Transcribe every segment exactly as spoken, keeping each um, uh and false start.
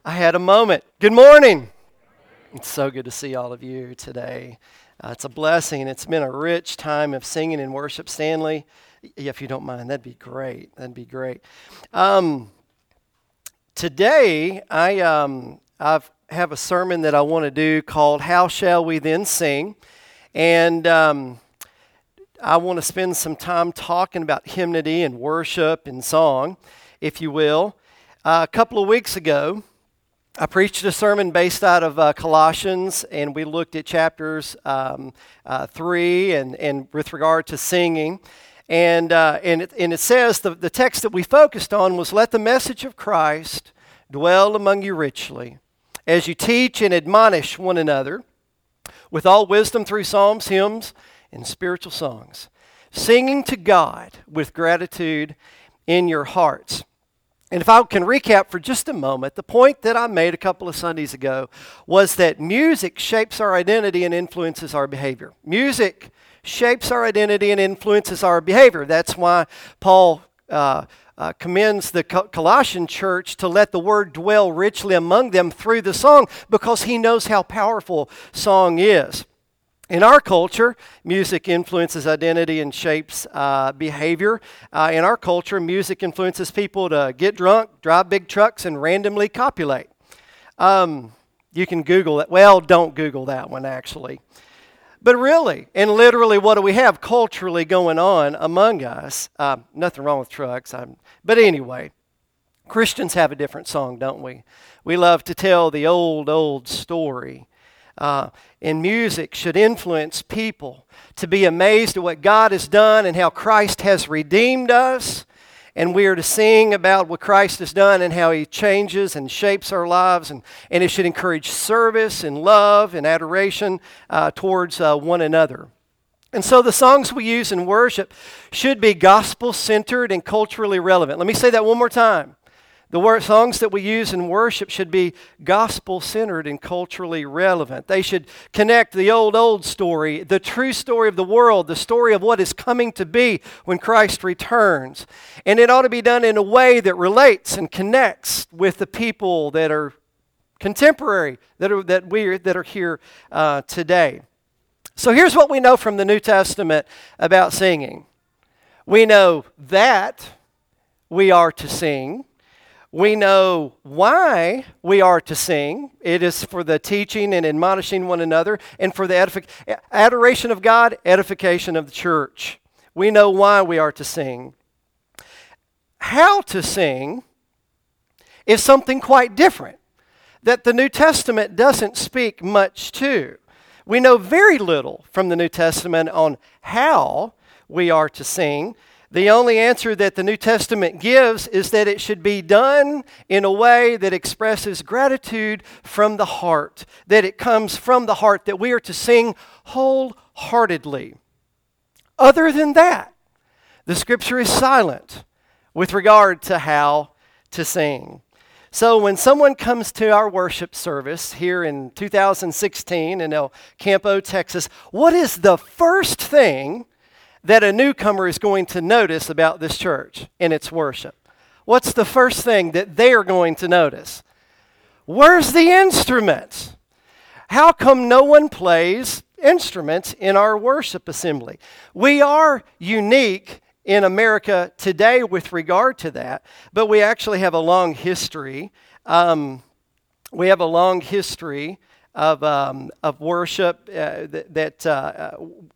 I had a moment. Good morning. It's so good to see all of you today. Uh, it's a blessing. It's been a rich time of singing and worship. Stanley, if you don't mind, that'd be great. That'd be great. Um, today, I um, I've, have a sermon that I want to do called "How Shall We Then Sing?" And um, I want to spend some time talking about hymnody and worship and song, if you will. Uh, a couple of weeks ago, I preached a sermon based out of uh, Colossians, and we looked at chapters um, uh, three and, and with regard to singing. And uh, and, it, and it says, the, the text that we focused on was, "Let the message of Christ dwell among you richly, as you teach and admonish one another with all wisdom through psalms, hymns, and spiritual songs, singing to God with gratitude in your hearts." And if I can recap for just a moment, the point that I made a couple of Sundays ago was that music shapes our identity and influences our behavior. Music shapes our identity and influences our behavior. That's why Paul uh, uh, commends the Colossian church to let the word dwell richly among them through the song, because he knows how powerful song is. In our culture, music influences identity and shapes uh, behavior. Uh, in our culture, music influences people to get drunk, drive big trucks, and randomly copulate. Um, you can Google it. Well, don't Google that one, actually. But really, and literally, what do we have culturally going on among us? Uh, nothing wrong with trucks. I'm, but anyway, Christians have a different song, don't we? We love to tell the old, old story. Uh, and music should influence people to be amazed at what God has done and how Christ has redeemed us. And we are to sing about what Christ has done and how he changes and shapes our lives. And, and it should encourage service and love and adoration uh, towards uh, one another. And so the songs we use in worship should be gospel-centered and culturally relevant. Let me say that one more time. The wor- songs that we use in worship should be gospel-centered and culturally relevant. They should connect the old, old story, the true story of the world, the story of what is coming to be when Christ returns. And it ought to be done in a way that relates and connects with the people that are contemporary, that are, that we are, that are here uh, today. So here's what we know from the New Testament about singing. We know that we are to sing. We know why we are to sing. It is for the teaching and admonishing one another, and for the edific- adoration of God, edification of the church. We know why we are to sing. How to sing is something quite different that the New Testament doesn't speak much to. We know very little from the New Testament on how we are to sing. The only answer that the New Testament gives is that it should be done in a way that expresses gratitude from the heart, that it comes from the heart, that we are to sing wholeheartedly. Other than that, the Scripture is silent with regard to how to sing. So when someone comes to our worship service here in two thousand sixteen in El Campo, Texas, what is the first thing that a newcomer is going to notice about this church and its worship? What's the first thing that they are going to notice? Where's the instruments? How come no one plays instruments in our worship assembly? We are unique in America today with regard to that, but we actually have a long history. Um, we have a long history of um, of worship uh, that, that uh,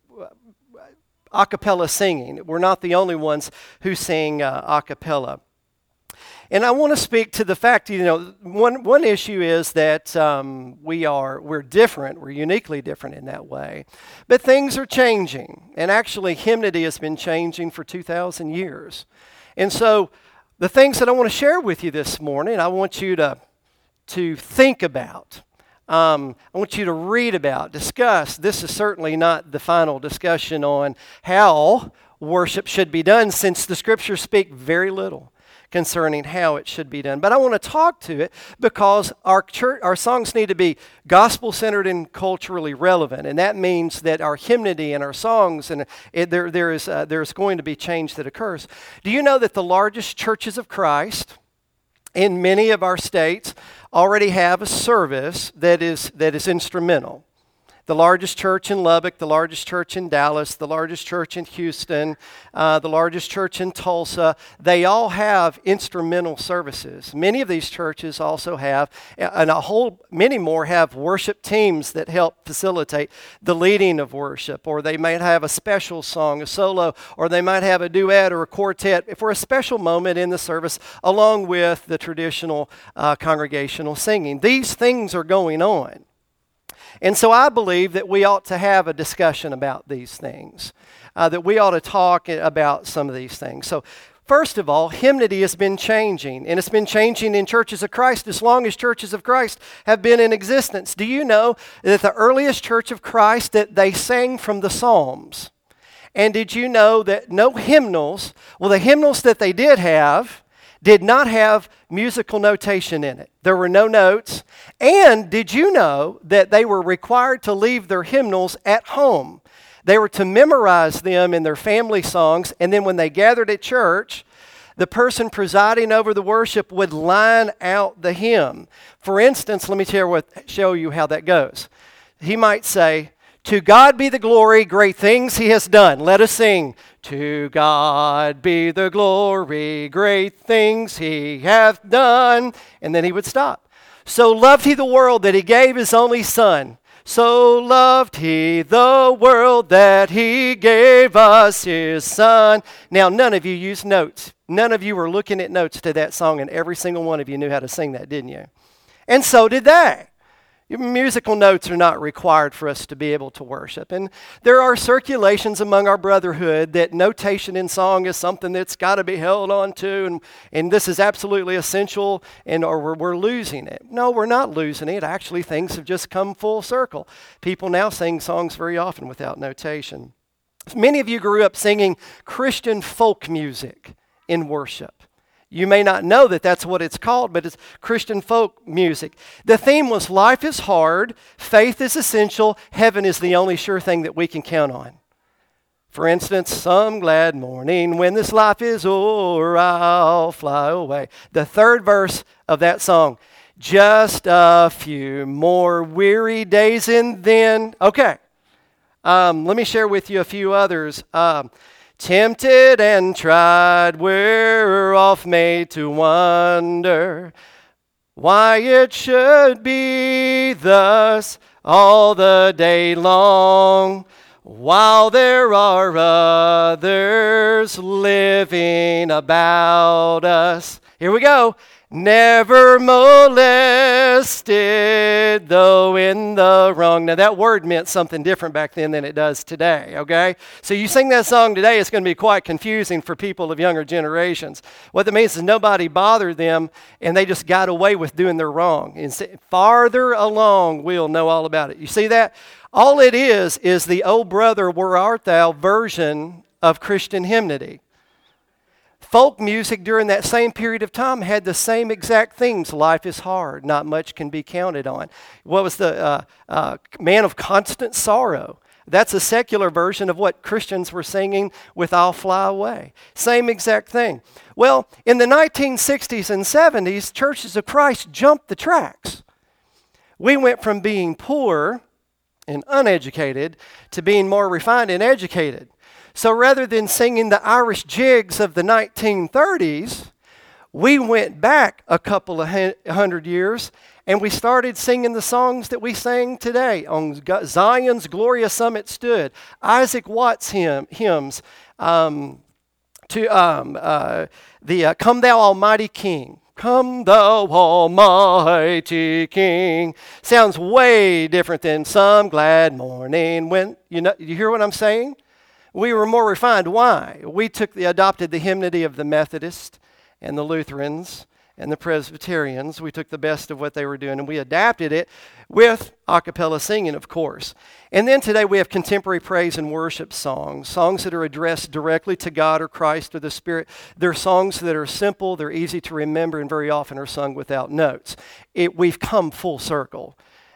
a cappella singing. We're not the only ones who sing uh, a cappella. And I want to speak to the fact, you know, one one issue is that um, we are, we're different, we're uniquely different in that way. But things are changing, and actually hymnody has been changing for two thousand years. And so the things that I want to share with you this morning, I want you to, to think about. Um, I want you to read about, discuss. This is certainly not the final discussion on how worship should be done, since the Scriptures speak very little concerning how it should be done. But I want to talk to it because our church, our songs need to be gospel-centered and culturally relevant, and that means that our hymnody and our songs, and it, there there is uh, there's going to be change that occurs. Do you know that the largest churches of Christ in many of our states already have a service that is that is instrumental. The largest church in Lubbock, the largest church in Dallas, the largest church in Houston, uh, the largest church in Tulsa, they all have instrumental services. Many of these churches also have, and a whole many more have worship teams that help facilitate the leading of worship, or they might have a special song, a solo, or they might have a duet or a quartet for a special moment in the service along with the traditional uh, congregational singing. These things are going on. And so I believe that we ought to have a discussion about these things, uh, that we ought to talk about some of these things. So first of all, hymnody has been changing, and it's been changing in churches of Christ as long as churches of Christ have been in existence. Do you know that the earliest church of Christ, that they sang from the Psalms? And did you know that no hymnals, well, the hymnals that they did have, did not have musical notation in it. There were no notes. And did you know that they were required to leave their hymnals at home? They were to memorize them in their family songs, and then when they gathered at church, the person presiding over the worship would line out the hymn. For instance, let me tell you what, show you how that goes. He might say, "To God be the glory, great things he has done. Let us sing. To God be the glory, great things he hath done." And then he would stop. "So loved he the world that he gave his only son. So loved he the world that he gave us his son." Now, none of you use notes. None of you were looking at notes to that song, and every single one of you knew how to sing that, didn't you? And so did they. Musical notes are not required for us to be able to worship. And there are circulations among our brotherhood that notation in song is something that's got to be held on to, and, and this is absolutely essential, and or we're, we're losing it. No, we're not losing it. Actually, things have just come full circle. People now sing songs very often without notation. Many of you grew up singing Christian folk music in worship. You may not know that that's what it's called, but it's Christian folk music. The theme was life is hard, faith is essential, heaven is the only sure thing that we can count on. For instance, some glad morning when this life is o'er, I'll fly away. The third verse of that song, just a few more weary days and then, okay, um, let me share with you a few others. Um, Tempted and tried, we're oft made to wonder why it should be thus all the day long, while there are others living about us. Here we go. Never molested, though in the wrong. Now, that word meant something different back then than it does today, okay? So you sing that song today, it's going to be quite confusing for people of younger generations. What that means is nobody bothered them, and they just got away with doing their wrong. And farther along, we'll know all about it. You see that? All it is is the "Oh Brother, Where Art Thou" version of Christian hymnody. Folk music during that same period of time had the same exact themes. Life is hard. Not much can be counted on. What was the uh, uh, man of constant sorrow? That's a secular version of what Christians were singing with "I'll Fly Away." Same exact thing. Well, in the nineteen sixties and seventies, churches of Christ jumped the tracks. We went from being poor and uneducated to being more refined and educated. So rather than singing the Irish jigs of the nineteen thirties, we went back a couple of hundred years and we started singing the songs that we sing today. On Zion's glorious summit stood, Isaac Watts hymn, hymns, um, to um, uh, the uh, Come Thou Almighty King. Come Thou Almighty King. Sounds way different than Some Glad Morning. When you know, you hear what I'm saying? We were more refined. Why? We took the adopted the hymnody of the Methodists and the Lutherans and the Presbyterians. We took the best of what they were doing and we adapted it with a cappella singing, of course. And then today we have contemporary praise and worship songs, songs that are addressed directly to God or Christ or the Spirit. They're songs that are simple, they're easy to remember, and very often are sung without notes. It, we've come full circle.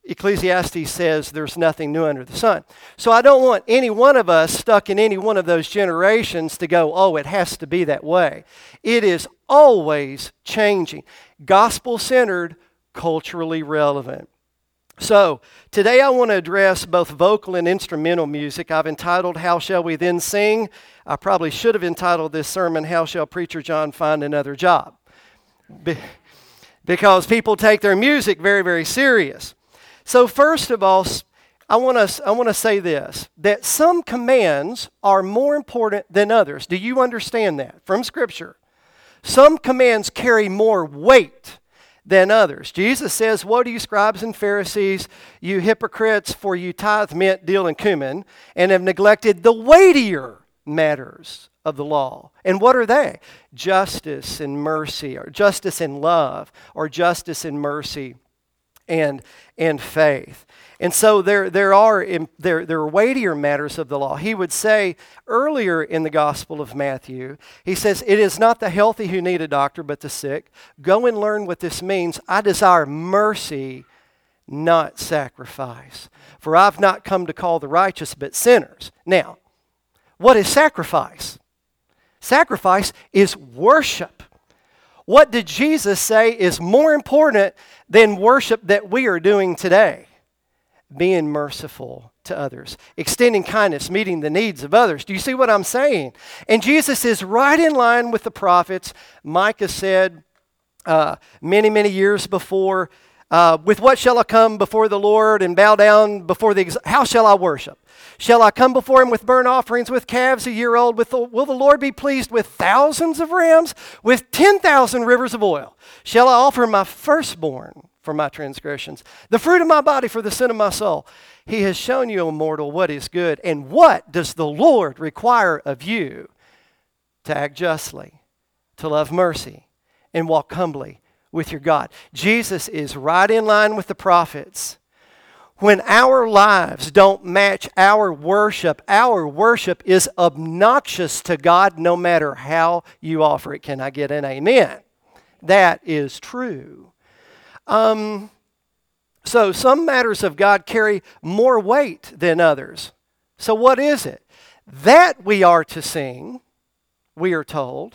Ecclesiastes says there's nothing new under the sun. So I don't want any one of us stuck in any one of those generations to go, oh, it has to be that way. It is always changing. Gospel-centered, culturally relevant. So today I want to address both vocal and instrumental music. I've entitled, How Shall We Then Sing? I probably should have entitled this sermon, How Shall Preacher John Find Another Job? Be- because people take their music very, very serious. So first of all, I want to I want to say this, that some commands are more important than others. Do you understand that from Scripture? Some commands carry more weight than others. Jesus says, woe to you scribes and Pharisees, you hypocrites, for you tithe mint, dill, and cumin, and have neglected the weightier matters of the law. And what are they? Justice and mercy, or justice and love, or justice and mercy and and faith. And so there there are there there are weightier matters of the law. He would say earlier in the Gospel of Matthew, he says, it is not the healthy who need a doctor, but the sick. Go and learn what this means. I desire mercy, not sacrifice. For I've not come to call the righteous, but sinners. Now, what is sacrifice? Sacrifice is worship. What did Jesus say is more important than worship that we are doing today? Being merciful to others, extending kindness, meeting the needs of others. Do you see what I'm saying? And Jesus is right in line with the prophets. Micah said uh, many, many years before, uh, with what shall I come before the Lord and bow down before the, ex- how shall I worship? Shall I come before him with burnt offerings, with calves a year old? With the, will the Lord be pleased with thousands of rams, with ten thousand rivers of oil? Shall I offer my firstborn for my transgressions, the fruit of my body for the sin of my soul? He has shown you, O mortal, what is good. And what does the Lord require of you? To act justly, to love mercy, and walk humbly with your God. Jesus is right in line with the prophets. When our lives don't match our worship, our worship is obnoxious to God no matter how you offer it. Can I get an amen? That is true. Um, so some matters of God carry more weight than others. So what is it? That we are to sing, we are told.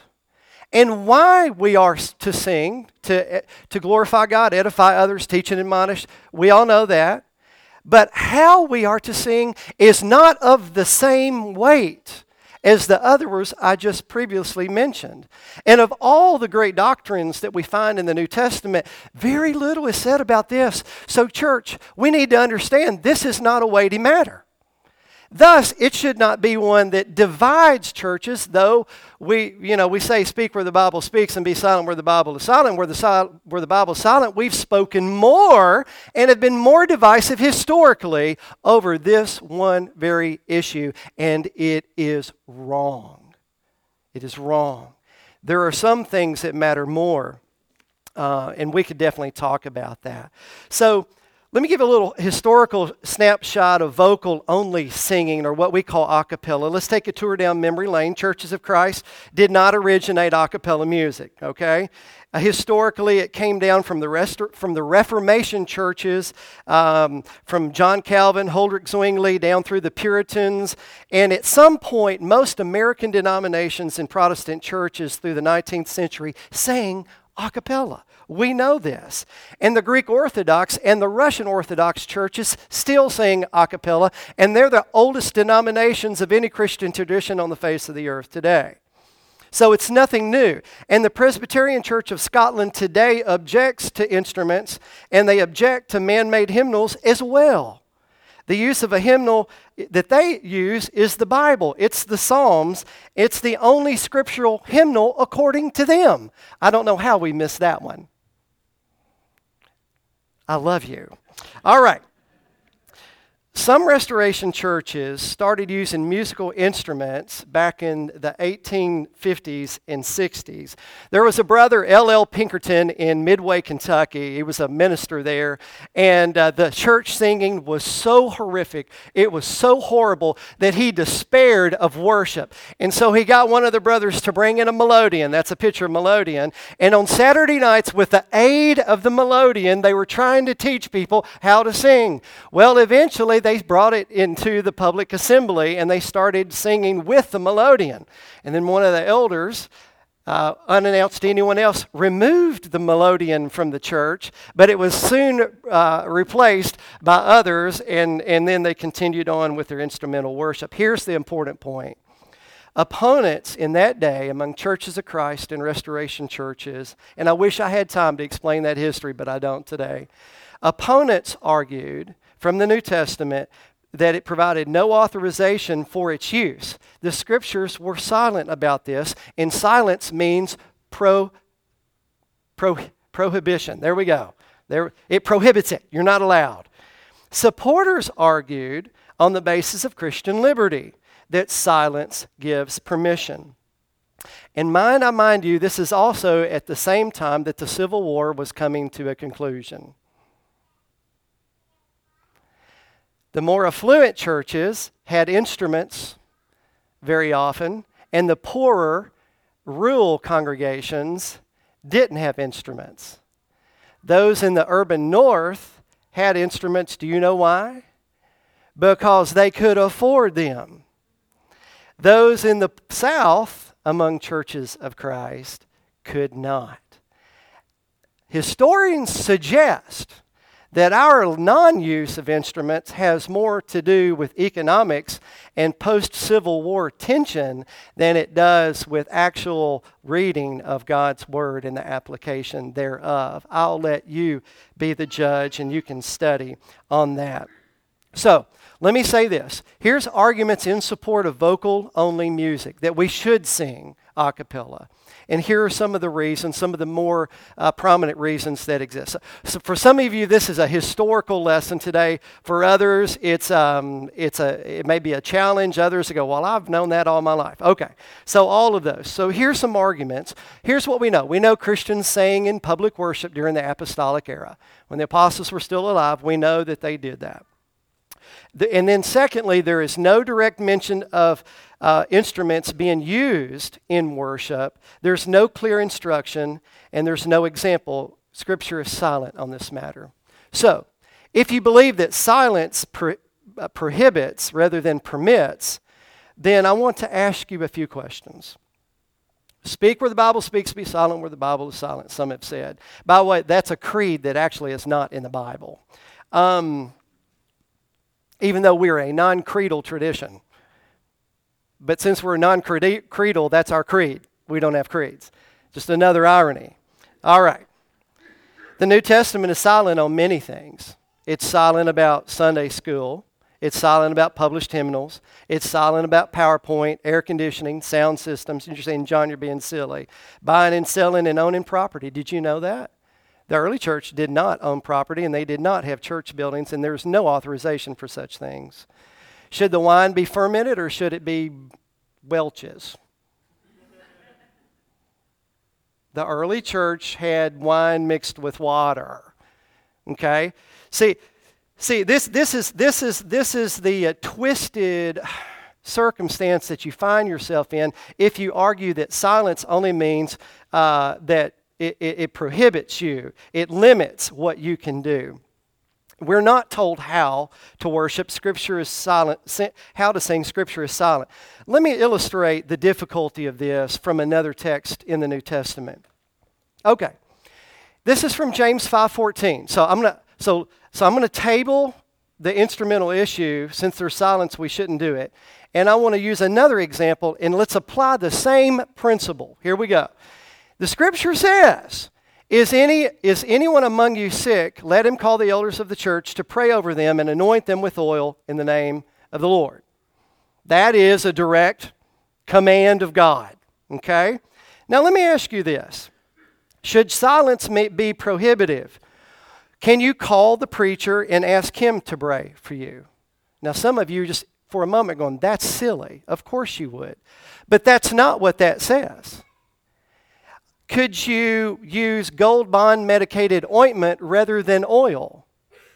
And why we are to sing, to, to glorify God, edify others, teach and admonish, we all know that. But how we are to sing is not of the same weight as the others I just previously mentioned. And of all the great doctrines that we find in the New Testament, very little is said about this. So church, we need to understand this is not a weighty matter. Thus, it should not be one that divides churches, though we, you know, we say speak where the Bible speaks and be silent where the Bible is silent. Where the, sil- where the Bible is silent, we've spoken more and have been more divisive historically over this one very issue, and it is wrong. It is wrong. There are some things that matter more, uh, and we could definitely talk about that. So, let me give a little historical snapshot of vocal-only singing, or what we call a cappella. Let's take a tour down memory lane. Churches of Christ did not originate a cappella music, okay? Uh, historically, it came down from the, rest- from the Reformation churches, um, from John Calvin, Huldrych Zwingli, down through the Puritans. And at some point, most American denominations and Protestant churches through the nineteenth century sang a cappella. We know this. And the Greek Orthodox and the Russian Orthodox churches still sing a cappella, and they're the oldest denominations of any Christian tradition on the face of the earth today. So it's nothing new. And the Presbyterian Church of Scotland today objects to instruments, and they object to man-made hymnals as well. The use of a hymnal that they use is the Bible. It's the Psalms. It's the only scriptural hymnal according to them. I don't know how we missed that one. I love you. All right. Some Restoration churches started using musical instruments back in the eighteen fifties and sixties. There was a brother, L L Pinkerton, in Midway, Kentucky. He was a minister there, and uh, the church singing was so horrific, it was so horrible that he despaired of worship. And so he got one of the brothers to bring in a melodeon. That's a picture of melodeon. And on Saturday nights, with the aid of the melodeon, they were trying to teach people how to sing. Well, eventually, they brought it into the public assembly and they started singing with the melodeon. And then one of the elders, uh, unannounced to anyone else, removed the melodeon from the church, but it was soon uh, replaced by others, and, and then they continued on with their instrumental worship. Here's the important point. Opponents in that day among churches of Christ and Restoration churches, and I wish I had time to explain that history, but I don't today. Opponents argued from the New Testament that it provided no authorization for its use. The scriptures were silent about this, and silence means pro, pro, prohibition. There we go. There, it prohibits it. You're not allowed. Supporters argued on the basis of Christian liberty that silence gives permission. And mind, I mind you, this is also at the same time that the Civil War was coming to a conclusion. The more affluent churches had instruments very often, and the poorer rural congregations didn't have instruments. Those in the urban north had instruments. Do you know why? Because they could afford them. Those in the south, among churches of Christ, could not. Historians suggest that our non-use of instruments has more to do with economics and post-Civil War tension than it does with actual reading of God's Word and the application thereof. I'll let you be the judge, and you can study on that. So, let me say this. Here's arguments in support of vocal-only music, that we should sing a cappella. And here are some of the reasons, some of the more uh, prominent reasons that exist. So, so for some of you, this is a historical lesson today. For others, it's um, it's a it may be a challenge. Others go, well, I've known that all my life. Okay, so all of those. So here's some arguments. Here's what we know. We know Christians sang in public worship during the apostolic era. When the apostles were still alive, we know that they did that. The, and then secondly, there is no direct mention of uh, instruments being used in worship. There's no clear instruction, and there's no example. Scripture is silent on this matter. So, if you believe that silence pro- uh, prohibits rather than permits, then I want to ask you a few questions. Speak where the Bible speaks, be silent where the Bible is silent, some have said. By the way, that's a creed that actually is not in the Bible. Um... Even though we're a non-creedal tradition. But since we're non-creedal, that's our creed. We don't have creeds. Just another irony. All right. The New Testament is silent on many things. It's silent about Sunday school. It's silent about published hymnals. It's silent about PowerPoint, air conditioning, sound systems. You're saying, John, you're being silly. Buying and selling and owning property. Did you know that? The early church did not own property, and they did not have church buildings, and there's no authorization for such things. Should the wine be fermented, or should it be Welch's? The early church had wine mixed with water. Okay? See, see, this this is this is this is the uh, twisted circumstance that you find yourself in if you argue that silence only means uh, that It, it, it prohibits you. It limits what you can do. We're not told how to worship. Scripture is silent. How to sing, Scripture is silent. Let me illustrate the difficulty of this from another text in the New Testament. Okay. This is from James five fourteen. So I'm gonna so so I'm gonna table the instrumental issue. Since there's silence, we shouldn't do it. And I want to use another example, and let's apply the same principle. Here we go. The Scripture says, is any is anyone among you sick? Let him call the elders of the church to pray over them and anoint them with oil in the name of the Lord. That is a direct command of God. Okay? Now let me ask you this. Should silence be prohibitive? Can you call the preacher and ask him to pray for you? Now, some of you just for a moment going, that's silly. Of course you would. But that's not what that says. Could you use Gold Bond medicated ointment rather than oil?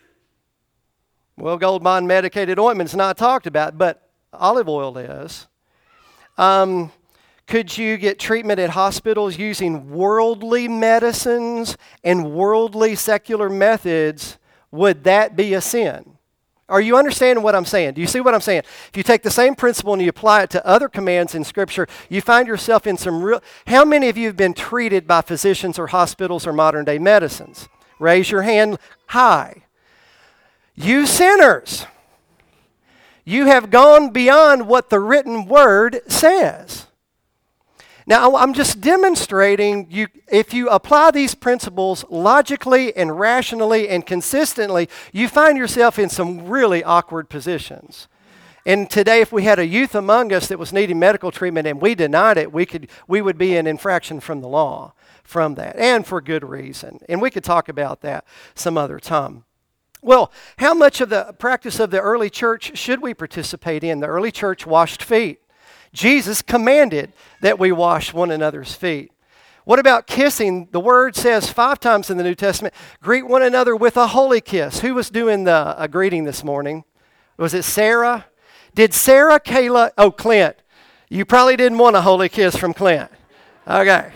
Well, Gold Bond medicated ointment is not talked about, but olive oil is. Um, could you get treatment at hospitals using worldly medicines and worldly secular methods? Would that be a sin? Are you understanding what I'm saying? Do you see what I'm saying? If you take the same principle and you apply it to other commands in Scripture, you find yourself in some real... How many of you have been treated by physicians or hospitals or modern-day medicines? Raise your hand high. You sinners, you have gone beyond what the written word says. Now, I'm just demonstrating, you, if you apply these principles logically and rationally and consistently, you find yourself in some really awkward positions. And today, if we had a youth among us that was needing medical treatment and we denied it, we could we would be in infraction from the law from that, and for good reason. And we could talk about that some other time. Well, how much of the practice of the early church should we participate in? The early church washed feet. Jesus commanded that we wash one another's feet. What about kissing? The word says five times in the New Testament, greet one another with a holy kiss. Who was doing the uh, greeting this morning? Was it Sarah? Did Sarah, Kayla, oh, Clint. You probably didn't want a holy kiss from Clint. Okay.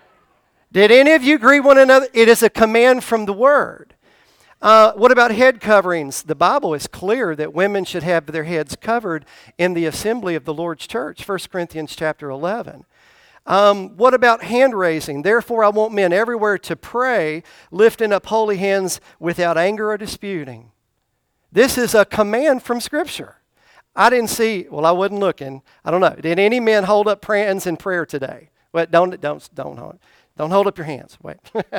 Did any of you greet one another? It is a command from the word. Uh, what about head coverings? The Bible is clear that women should have their heads covered in the assembly of the Lord's church, First Corinthians chapter eleven. Um, what about hand raising? Therefore, I want men everywhere to pray, lifting up holy hands without anger or disputing. This is a command from Scripture. I didn't see, well, I wasn't looking. I don't know. Did any men hold up hands in prayer today? Well, don't, don't, don't hold, don't hold up your hands. Wait.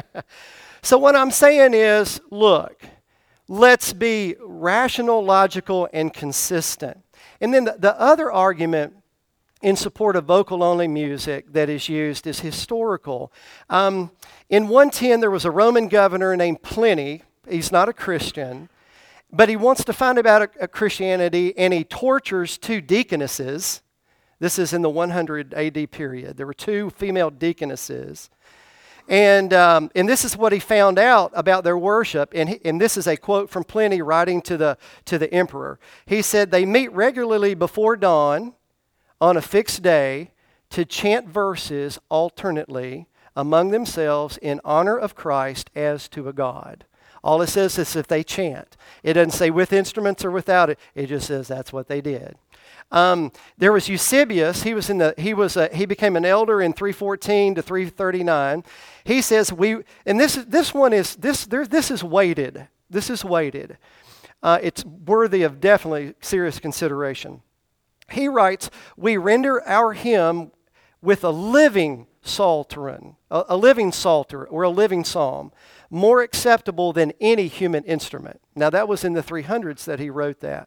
So what I'm saying is, look, let's be rational, logical, and consistent. And then the, the other argument in support of vocal-only music that is used is historical. Um, in one ten, there was a Roman governor named Pliny. He's not a Christian, but he wants to find out a, a Christianity, and he tortures two deaconesses. This is in the one hundred A D period. There were two female deaconesses. And um, and this is what he found out about their worship. And, he, and this is a quote from Pliny writing to the, to the emperor. He said, they meet regularly before dawn on a fixed day to chant verses alternately among themselves in honor of Christ as to a God. All it says is if they chant. It doesn't say with instruments or without it. It just says that's what they did. Um, there was Eusebius. He was in the. He was. A, he became an elder in three fourteen to three thirty-nine. He says we. And this. This one is this. There. This is weighted. This is weighted. Uh, it's worthy of definitely serious consideration. He writes, we render our hymn with a living psaltery, a, a living psalter or a living psalm, more acceptable than any human instrument. Now that was in the three hundreds that he wrote that.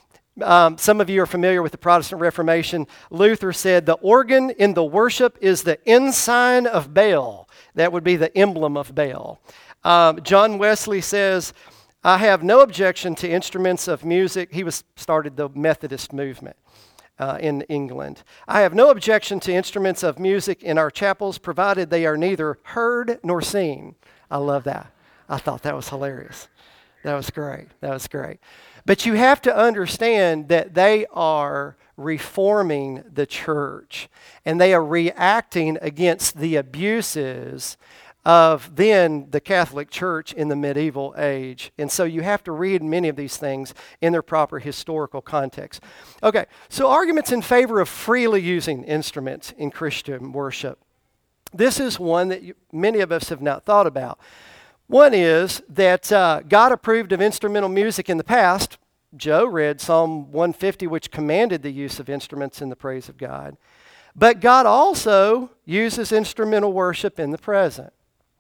Um, some of you are familiar with the Protestant Reformation. Luther said the organ in the worship is the ensign of Baal. That would be the emblem of Baal. Um, John Wesley says, I have no objection to instruments of music. He was started the Methodist movement uh, in England. I have no objection to instruments of music in our chapels, provided they are neither heard nor seen. I love that. I thought that was hilarious. That was great. That was great. But you have to understand that they are reforming the church, and they are reacting against the abuses of then the Catholic Church in the medieval age. And so you have to read many of these things in their proper historical context. Okay, so arguments in favor of freely using instruments in Christian worship. This is one that you, many of us have not thought about. One is that uh, God approved of instrumental music in the past. Joe read Psalm one fifty, which commanded the use of instruments in the praise of God. But God also uses instrumental worship in the present.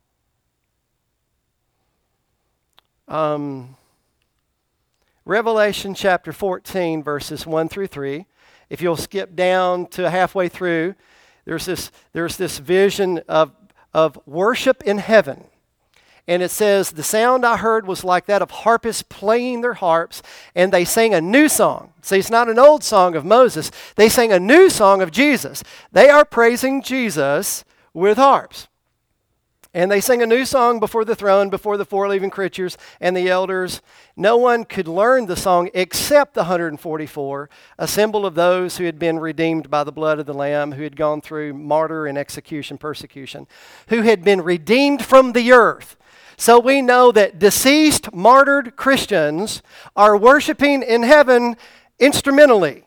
Um, Revelation chapter fourteen, verses one through three. If you'll skip down to halfway through, there's this, there's this vision of, of worship in heaven. And it says, the sound I heard was like that of harpists playing their harps, and they sang a new song. See, it's not an old song of Moses. They sang a new song of Jesus. They are praising Jesus with harps. And they sing a new song before the throne, before the four living creatures and the elders. No one could learn the song except the one hundred forty-four, a symbol of those who had been redeemed by the blood of the Lamb, who had gone through martyr and execution, persecution, who had been redeemed from the earth. So we know that deceased, martyred Christians are worshiping in heaven instrumentally.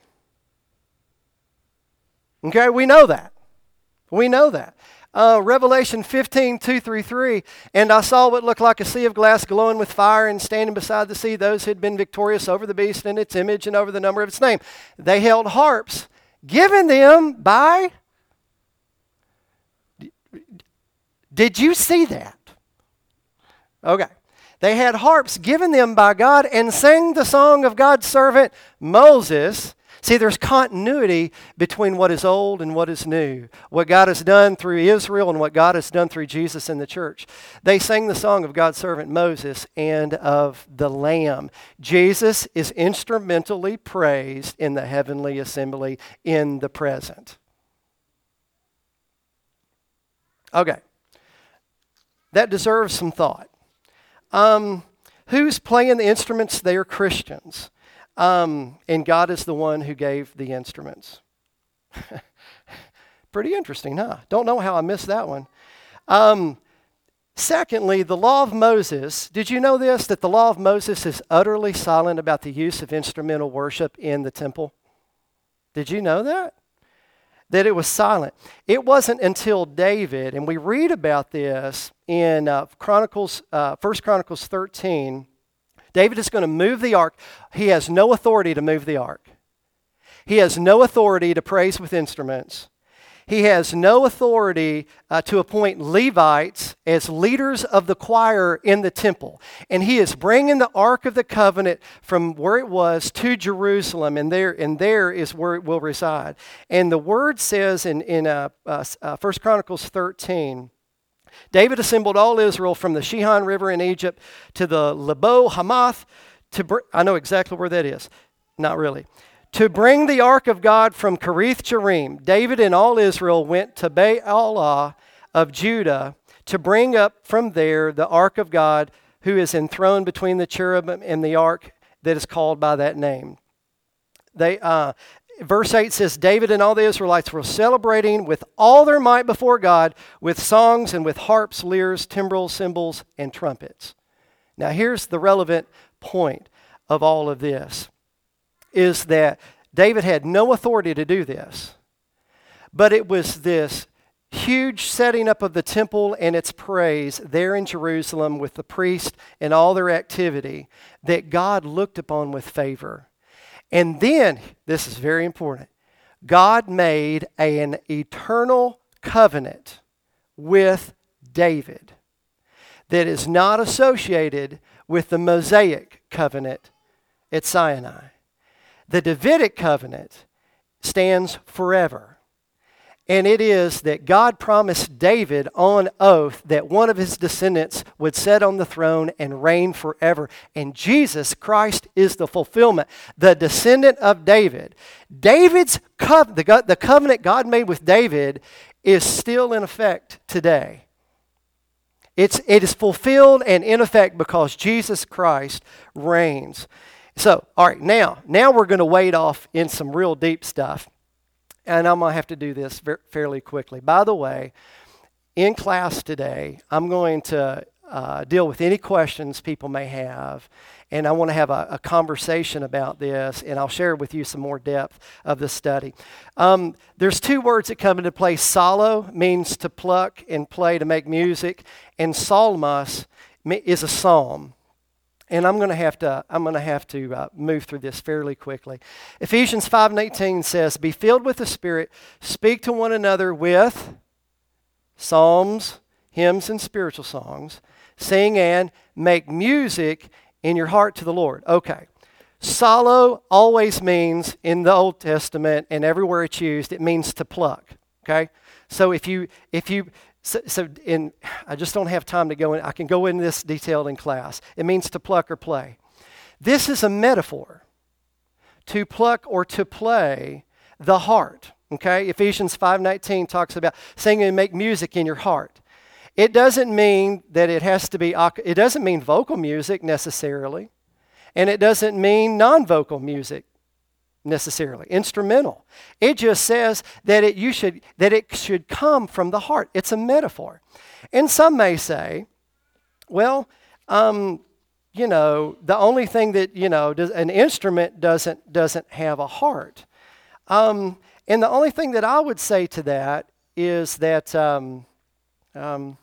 Okay, we know that. We know that. Uh, Revelation fifteen, two through three, and I saw what looked like a sea of glass glowing with fire, and standing beside the sea those who had been victorious over the beast and its image and over the number of its name. They held harps given them by... Did you see that? Okay. They had harps given them by God and sang the song of God's servant Moses. See, there's continuity between what is old and what is new. What God has done through Israel and what God has done through Jesus in the church. They sang the song of God's servant Moses and of the Lamb. Jesus is instrumentally praised in the heavenly assembly in the present. Okay. That deserves some thought. Um, who's playing the instruments? They are Christians. Um, and God is the one who gave the instruments. Pretty interesting, huh? Don't know how I missed that one. Um, secondly, the law of Moses. Did you know this? That the law of Moses is utterly silent about the use of instrumental worship in the temple? Did you know that? That it was silent. It wasn't until David, and we read about this in uh, Chronicles, uh, First Chronicles thirteen. David is going to move the ark. He has no authority to move the ark. He has no authority to praise with instruments. He has no authority uh, to appoint Levites as leaders of the choir in the temple. And he is bringing the Ark of the Covenant from where it was to Jerusalem, and there, and there is where it will reside. And the word says in, in uh, uh, uh, First Chronicles thirteen, David assembled all Israel from the Shihon River in Egypt to the Lebo Hamath. To br- I know exactly where that is. Not really. To bring the ark of God from Kerith Jearim, David and all Israel went to Baalah of Judah to bring up from there the ark of God, who is enthroned between the cherubim and the ark that is called by that name. They, uh, verse eight says, David and all the Israelites were celebrating with all their might before God with songs and with harps, lyres, timbrels, cymbals, and trumpets. Now here's the relevant point of all of this, is that David had no authority to do this, but it was this huge setting up of the temple and its praise there in Jerusalem with the priests and all their activity that God looked upon with favor. And then, this is very important, God made an eternal covenant with David that is not associated with the Mosaic covenant at Sinai. The Davidic covenant stands forever. And it is that God promised David on oath that one of his descendants would sit on the throne and reign forever. And Jesus Christ is the fulfillment, the descendant of David. David's covenant, the, the covenant God made with David is still in effect today. It's, it is fulfilled and in effect because Jesus Christ reigns. So, all right, now, now we're going to wade off in some real deep stuff. And I'm going to have to do this very, fairly quickly. By the way, in class today, I'm going to uh, deal with any questions people may have. And I want to have a, a conversation about this, and I'll share with you some more depth of the study. Um, there's two words that come into play. Solo means to pluck and play, to make music. And psalmos is a psalm. And I'm going to have to I'm going to have to uh, move through this fairly quickly. Ephesians five and eighteen says, "Be filled with the Spirit, speak to one another with psalms, hymns, and spiritual songs. Sing and make music in your heart to the Lord." Okay. Solo always means, in the Old Testament and everywhere it's used, it means to pluck. Okay? So if you if you So, so in, I just don't have time to go in. I can go into this detail in class. It means to pluck or play. This is a metaphor. To pluck or to play the heart. Okay? Ephesians five nineteen talks about singing and make music in your heart. It doesn't mean that it has to be, it doesn't mean vocal music necessarily. And it doesn't mean non-vocal music necessarily, instrumental. It just says that it you should that it should come from the heart. It's a metaphor. And some may say, well, um, you know, the only thing that, you know, does, an instrument doesn't doesn't have a heart. Um, and the only thing that I would say to that is that um, um,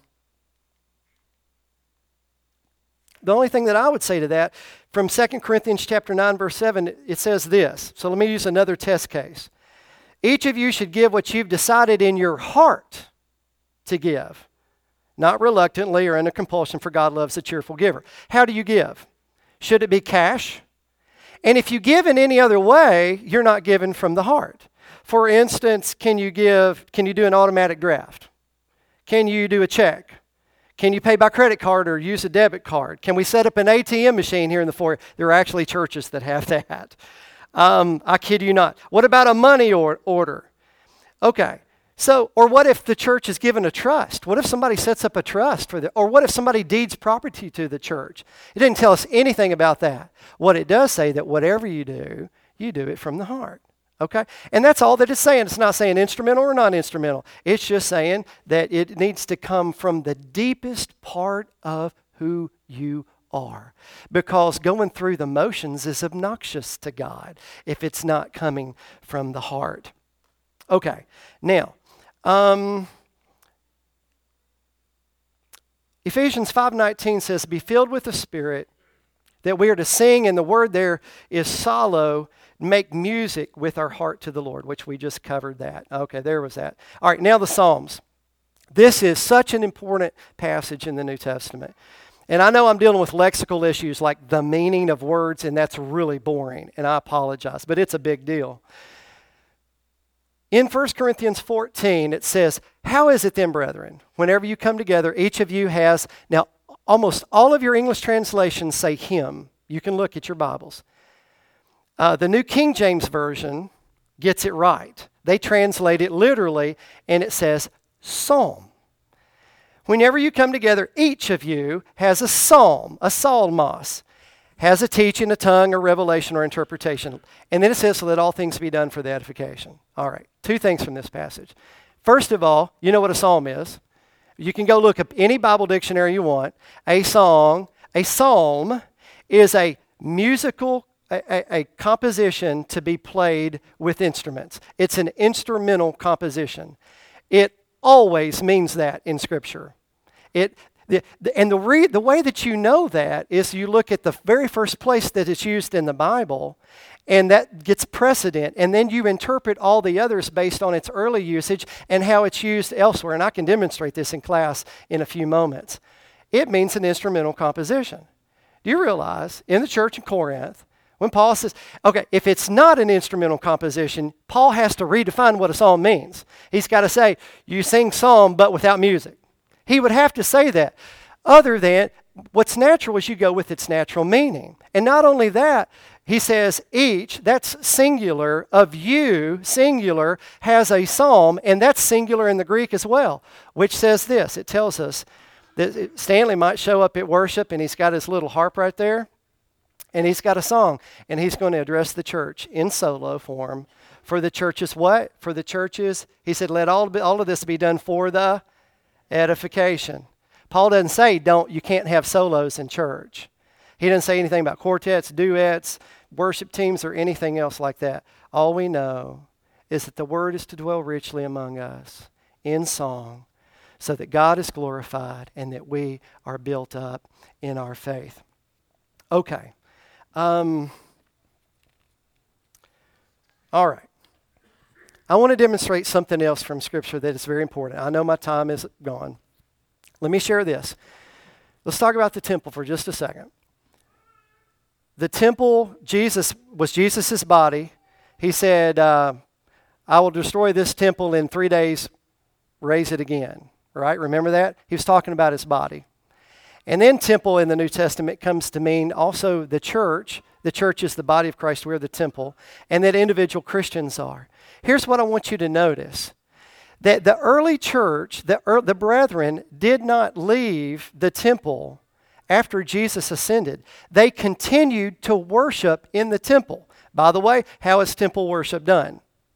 the only thing that I would say to that, from Second Corinthians chapter nine, verse seven, it says this. So let me use another test case. Each of you should give what you've decided in your heart to give, not reluctantly or under compulsion, for God loves a cheerful giver. How do you give? Should it be cash? And if you give in any other way, you're not giving from the heart. For instance, can you give, can you do an automatic draft? Can you do a check? Can you pay by credit card or use a debit card? Can we set up an A T M machine here in the foyer? There are actually churches that have that. Um, I kid you not. What about a money or- order? Okay. So, or what if the church is given a trust? What if somebody sets up a trust for the, or what if somebody deeds property to the church? It didn't tell us anything about that. What it does say that whatever you do, you do it from the heart. Okay? And that's all that it's saying. It's not saying instrumental or non-instrumental. It's just saying that it needs to come from the deepest part of who you are. Because going through the motions is obnoxious to God if it's not coming from the heart. Okay. Now, um, Ephesians five nineteen says, be filled with the Spirit, that we are to sing, and the word there is psallo, make music with our heart to the Lord, which we just covered that. Okay, there was that. All right, now the Psalms. This is such an important passage in the New Testament. And I know I'm dealing with lexical issues like the meaning of words, and that's really boring, and I apologize, but it's a big deal. In First Corinthians fourteen, it says, how is it then, brethren, whenever you come together, each of you has, now almost all of your English translations say hymn. You can look at your Bibles. Uh, the New King James Version gets it right. They translate it literally, and it says psalm. Whenever you come together, each of you has a psalm, a psalmos, has a teaching, a tongue, or revelation, or interpretation. And then it says, so that all things be done for the edification. All right, two things from this passage. First of all, you know what a psalm is. You can go look up any Bible dictionary you want. A song, a psalm is a musical A, a, a composition to be played with instruments. It's an instrumental composition. It always means that in Scripture. It the, the, and the re, the way that you know that is you look at the very first place that it's used in the Bible, and that gets precedent, and then you interpret all the others based on its early usage and how it's used elsewhere. And I can demonstrate this in class in a few moments. It means an instrumental composition. Do you realize in the church in Corinth, when Paul says, okay, if it's not an instrumental composition, Paul has to redefine what a psalm means. He's got to say, you sing psalm but without music. He would have to say that. Other than, what's natural is you go with its natural meaning. And not only that, he says each, that's singular, of you, singular, has a psalm, and that's singular in the Greek as well, which says this. It tells us that Stanley might show up at worship, and he's got his little harp right there. And he's got a song, and he's going to address the church in solo form. For the churches, what? For the churches, he said, let all, all of this be done for the edification. Paul doesn't say, don't, you can't have solos in church. He doesn't say anything about quartets, duets, worship teams, or anything else like that. All we know is that the word is to dwell richly among us in song, so that God is glorified and that we are built up in our faith. Okay. Um, all right. I want to demonstrate something else from Scripture that is very important. I know my time is gone. Let me share this. Let's talk about the temple for just a second. The temple, Jesus, was Jesus' body. He said, uh, I will destroy this temple in three days, raise it again. right? Remember that? He was talking about his body. And then temple in the New Testament comes to mean also the church. The church is the body of Christ. We're the temple. And that individual Christians are. Here's what I want you to notice. That the early church, the, er, the brethren, did not leave the temple after Jesus ascended. They continued to worship in the temple. By the way, how is temple worship done?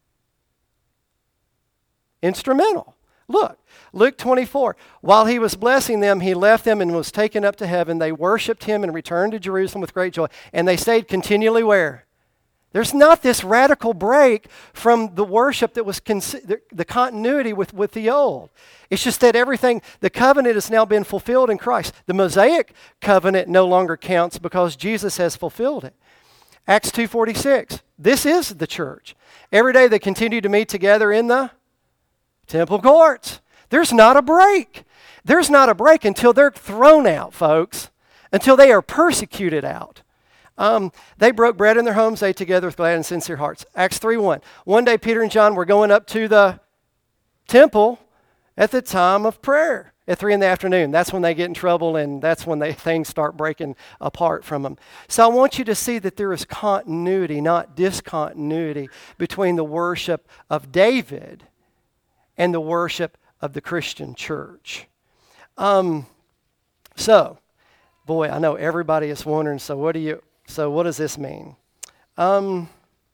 Instrumental. Look, Luke twenty-four. While he was blessing them, he left them and was taken up to heaven. They worshiped him and returned to Jerusalem with great joy. And they stayed continually where? There's not this radical break from the worship that was con- the continuity with, with the old. It's just that everything, the covenant has now been fulfilled in Christ. The Mosaic covenant no longer counts because Jesus has fulfilled it. Acts two forty-six. This is the church. Every day they continue to meet together in the temple courts. There's not a break. There's not a break until they're thrown out, folks, until they are persecuted out. Um, they broke bread in their homes, ate together with glad and sincere hearts. Acts three one. One day Peter and John were going up to the temple at the time of prayer at three in the afternoon. That's when they get in trouble, and that's when they, things start breaking apart from them. So I want you to see that there is continuity, not discontinuity, between the worship of David and the worship of the Christian church. Um, so, boy, I know everybody is wondering, so what do you... So what does this mean? Um,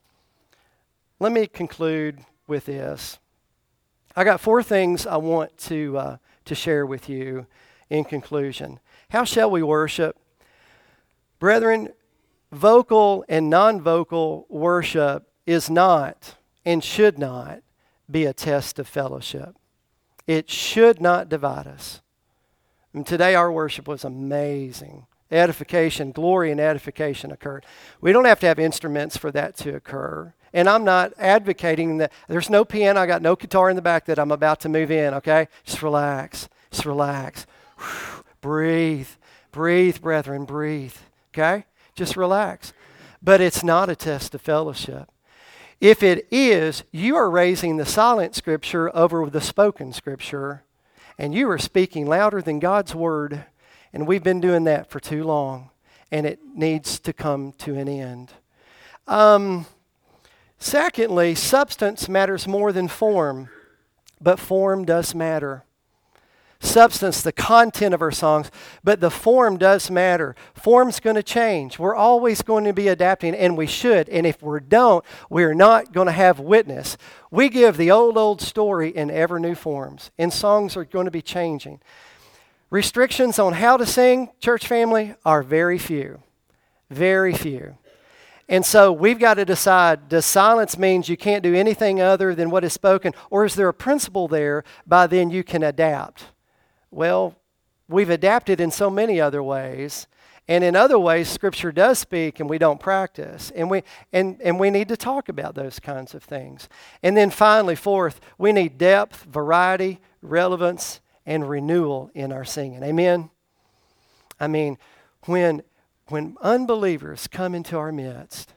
let me conclude with this. I got four things I want to uh, to share with you in conclusion. How shall we worship? Brethren, vocal and non-vocal worship is not and should not be a test of fellowship. It should not divide us. And today our worship was amazing. Edification, glory and edification occurred. We don't have to have instruments for that to occur. And I'm not advocating that. There's no piano. I got no guitar in the back that I'm about to move in, okay? Just relax. Just relax. Whew. Breathe. Breathe, brethren. Breathe. Okay? Just relax. But it's not a test of fellowship. If it is, you are raising the silent scripture over the spoken scripture, and you are speaking louder than God's word. And we've been doing that for too long, and it needs to come to an end. Um, secondly, substance matters more than form, but form does matter. Substance, the content of our songs, but the form does matter. Form's going to change. We're always going to be adapting, and we should. And if we don't, we're not going to have witness. We give the old, old story in ever new forms, and songs are going to be changing. Restrictions on how to sing, church family, are very few. Very few. And so we've got to decide, does silence mean you can't do anything other than what is spoken? Or is there a principle there by then you can adapt? Well, we've adapted in so many other ways. And in other ways, Scripture does speak and we don't practice. And we, and, and we need to talk about those kinds of things. And then finally, fourth, we need depth, variety, relevance, and renewal in our singing. Amen? I mean, when, when unbelievers come into our midst,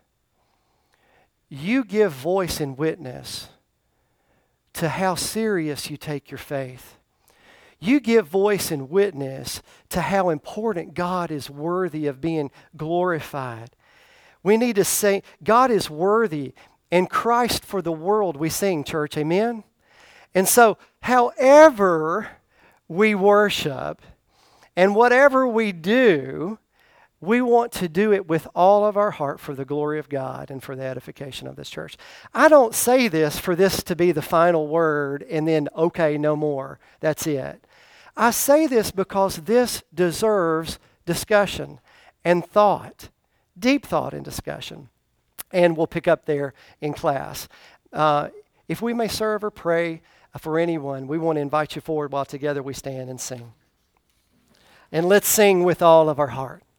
you give voice and witness to how serious you take your faith. You give voice and witness to how important God is worthy of being glorified. We need to say, God is worthy, and Christ for the world we sing, church. Amen? And so, however we worship, and whatever we do, we want to do it with all of our heart for the glory of God and for the edification of this church. I don't say this for this to be the final word and then, okay, no more. That's it. I say this because this deserves discussion and thought, deep thought and discussion. And we'll pick up there in class. Uh, if we may serve or pray for anyone, we want to invite you forward while together we stand and sing. And let's sing with all of our heart.